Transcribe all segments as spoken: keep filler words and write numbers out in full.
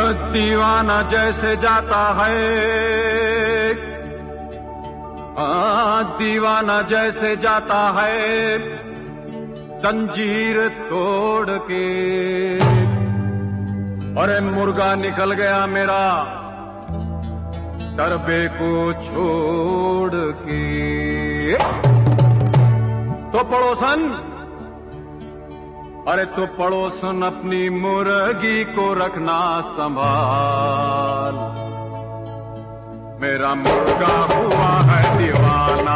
दीवाना जैसे जाता है, आ, दीवाना जैसे जाता है जंजीर तोड़ के। अरे मुर्गा निकल गया मेरा डरबे को छोड़ के। तो पड़ोसन, अरे तो पड़ोसन अपनी मुर्गी को रखना संभाल। मेरा मुर्गा हुआ है दीवाना।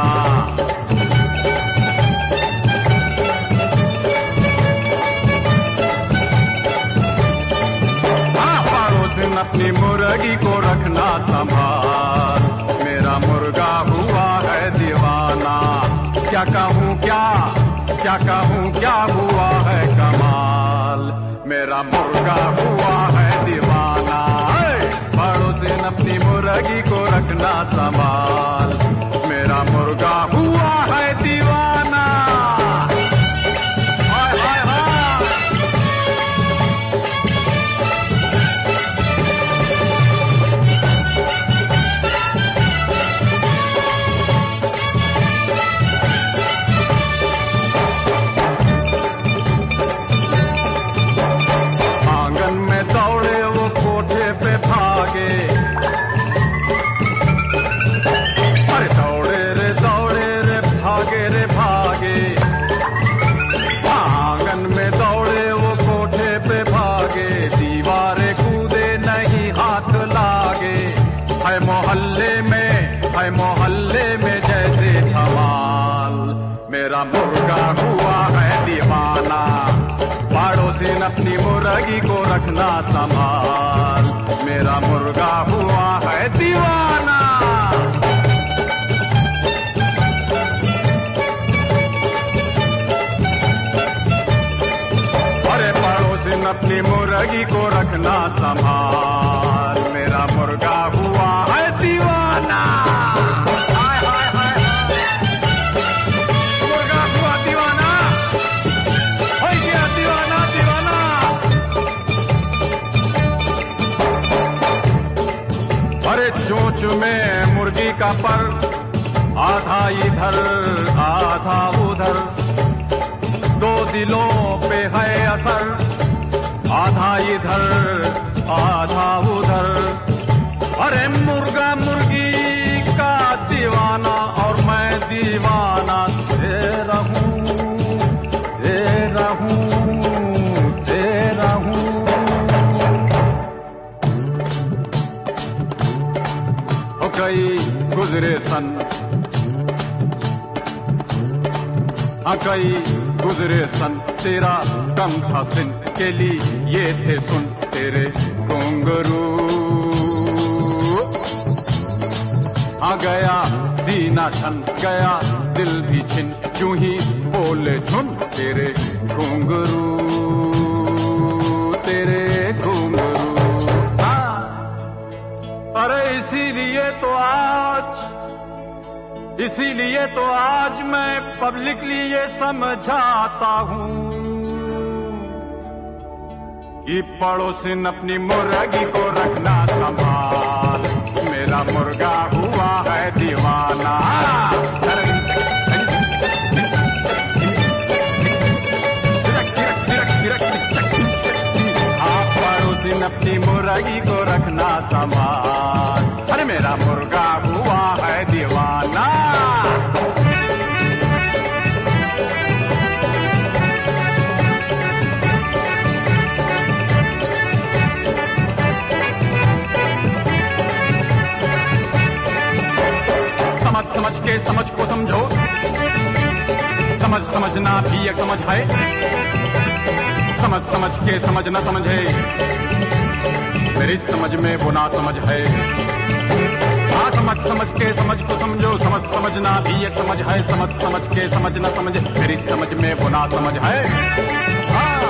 हाँ, पड़ोसन अपनी मुर्गी को रखना संभाल। मेरा मुर्गा हुआ है दीवाना। क्या कहूँ क्या क्या कहूँ क्या हुआ है कमाल। मेरा मुर्गा हुआ है दीवाना। पड़ोसन अपनी मुर्गी को रखना संभाल। मेरा मुर्गा हुआ है दीवाना। हाय हाय हाय। आंगन में दौड़े वो कोठे पे भागे। अरे दौड़े रे दौड़े रे भागे रे भागे। आंगन में दौड़े वो कोठे पे भागे। दीवारे कूदे नहीं हाथ लागे। है मोहल्ले में है मोहल्ले में जैसे धमाल। मेरा मुर्गा हुआ है दीवाना। पड़ोसन अपनी मुर्गी को रखना संभाल। मेरा मुर्गा हुआ है दीवाना। अरे पड़ोसन अपनी मुर्गी को रखना संभाल। मेरा मुर्गा हुआ है दीवाना। हाय हाय हाय। मुर्गा हुआ दीवाना। हो गया दीवाना दीवाना। अरे चोंच में मुर्गी का पर, आधा इधर आधा उधर। दो दिलों पे है असर, आधा इधर आधा उधर। अरे मुर्गा मुर्गी का दीवाना और मैं दीवाना दे रहूं दे रहूं दे रहूं। हो कई गुजरे सन, हाँ कई गुजरे सन। तेरा कम था सिन के लिए ये थे सुन तेरे घुंघरू। आ गया सीना छन गया दिल भी छिन। यूं ही बोले झुन तेरे घुंघरू तेरे घुंघरू। हाँ, अरे इसीलिए तो आज इसीलिए तो आज मैं पब्लिकली ये समझाता हूँ कि पड़ोसन अपनी मुर्गी को रखना संभाल। मेरा मुर्गा हुआ है दीवाना। आप पड़ोसन अपनी मुर्गी को रखना संभाल। अरे मेरा मुर्गा हुआ है दीवाना। समझ समझ के समझ को समझो। समझ समझना भी एक समझ है। समझ समझ के समझ न समझे मेरी समझ में वो ना समझ है। हाँ, समझ समझ के समझ को समझो। समझ समझना भी एक समझ है। समझ समझ के समझ न समझे मेरी समझ में वो ना समझ है। हाँ,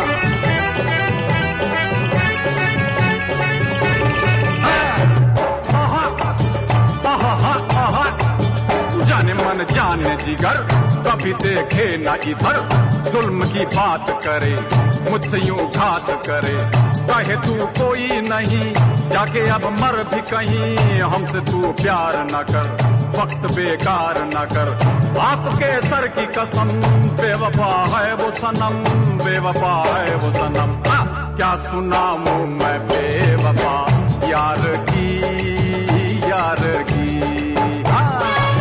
जाने मन जाने जिगर कभी देखे न इधर। जुल्म की बात करे मुझसे यूं घात करे। कहे तू कोई नहीं, जाके अब मर भी कहीं, हमसे तू प्यार न कर, वक्त बेकार न कर। आपके सर की कसम, बेवफा है वो सनम, बेवफा है वो सनम। हाँ, क्या सुनाऊं मैं बेवफा यार की, यार की। हाँ,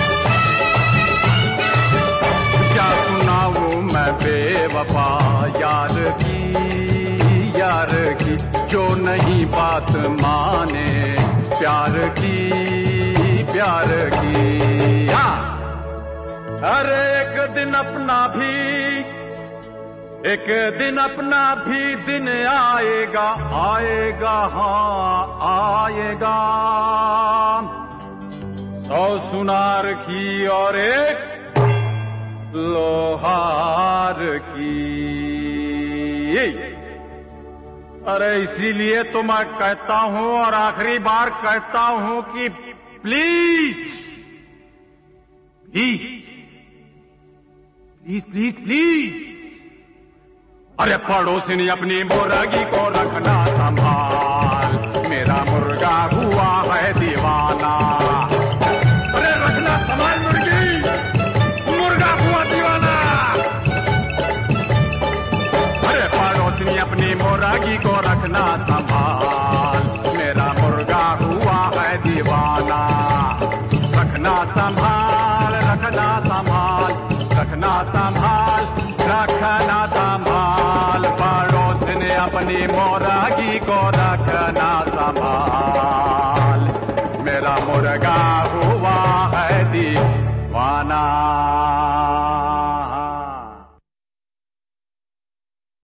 क्या सुनाऊं मैं बेवफा यार की, यार की, जो नहीं बात माने प्यार की, प्यार की। हाँ, अरे एक दिन अपना भी, एक दिन अपना भी दिन आएगा, आएगा हाँ आएगा। सौ सुनार की और एक लोहार की। अरे इसीलिए तो मैं कहता हूं और आखिरी बार कहता हूं कि please please please please please अरे पड़ोसी अपनी मुर्गी को रखना संभाल, मेरा मुर्गा हुआ है दीवाना। अरे रखना संभाल मुर्गी, मुर्गा हुआ दीवाना। अरे पड़ोसी अपनी मुर्गी को रखना संभाल, मेरा मुर्गा हुआ है दीवाना। रखना संभाल, रखना संभाल, रखना संभाल, रखना संभाल। पड़ोसी ने अपनी मुर्गी को रखना संभाल, मेरा मुर्गा